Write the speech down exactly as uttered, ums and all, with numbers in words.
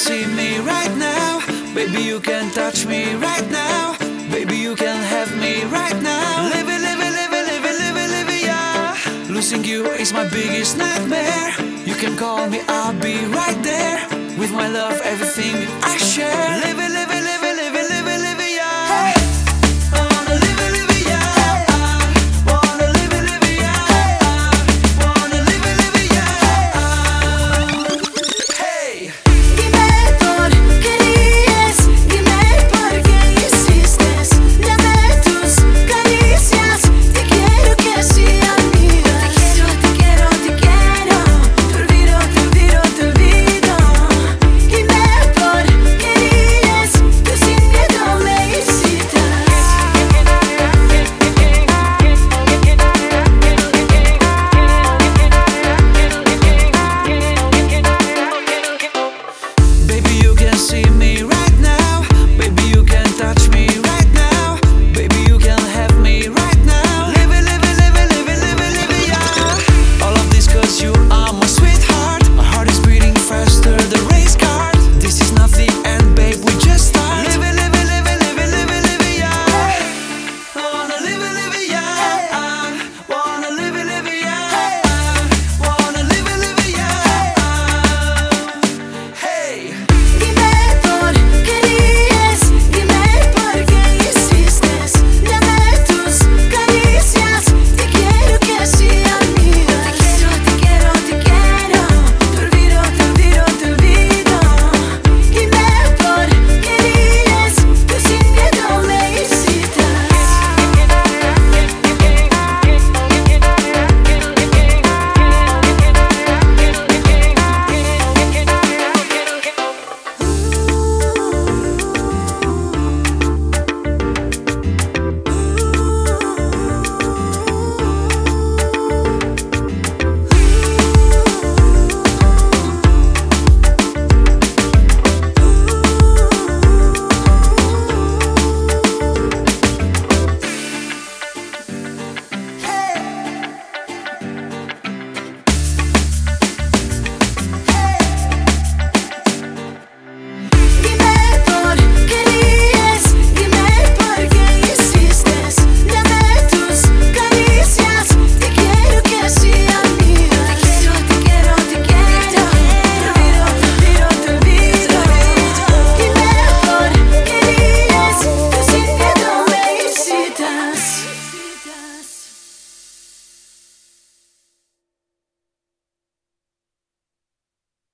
see me right now. Baby, you can touch me right now. Baby, you can have me right now. Live it, live it, live it, live it, live it, live it, yeah. Losing you is my biggest nightmare. You can call me, I'll be right there. With my love, everything I share. Live it, live it, live it.